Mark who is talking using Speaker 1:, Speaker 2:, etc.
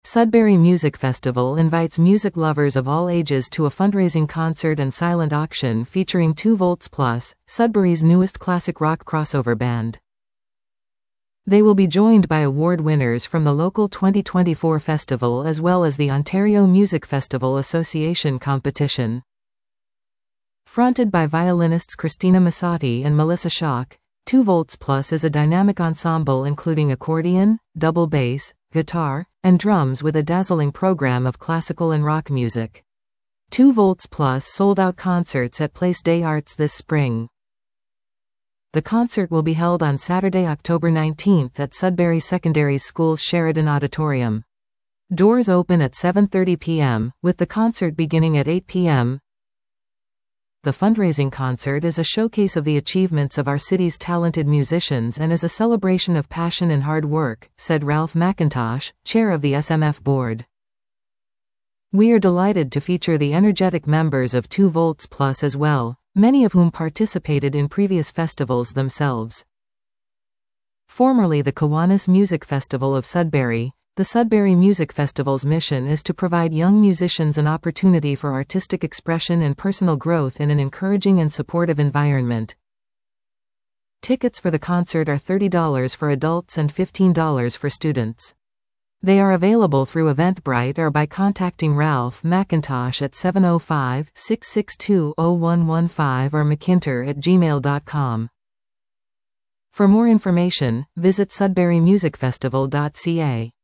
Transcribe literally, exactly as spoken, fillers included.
Speaker 1: Sudbury Music Festival invites music lovers of all ages to a fundraising concert and silent auction featuring two volts Plus, Sudbury's newest classic rock crossover band. They will be joined by award winners from the local twenty twenty-four festival as well as the Ontario Music Festival Association competition. Fronted by violinists Christina Massotti and Melissa Schock, two volts Plus is a dynamic ensemble including accordion, double bass, guitar, and drums with a dazzling program of classical and rock music. two volts Plus sold out concerts at Place des Arts this spring. The concert will be held on Saturday, October nineteenth at Sudbury Secondary School's Sheridan Auditorium. Doors open at seven thirty p m, with the concert beginning at eight p m The fundraising concert is a showcase of the achievements of our city's talented musicians and is a celebration of passion and hard work, said Ralph McIntosh, chair of the S M F board. We are delighted to feature the energetic members of two volts Plus as well, many of whom participated in previous festivals themselves. Formerly the Kiwanis Music Festival of Sudbury, the Sudbury Music Festival's mission is to provide young musicians an opportunity for artistic expression and personal growth in an encouraging and supportive environment. Tickets for the concert are thirty dollars for adults and fifteen dollars for students. They are available through Eventbrite or by contacting Ralph McIntosh at seven oh five, six six two, oh one one five or mcintyre at gmail dot com. For more information, visit sudbury music festival dot c a.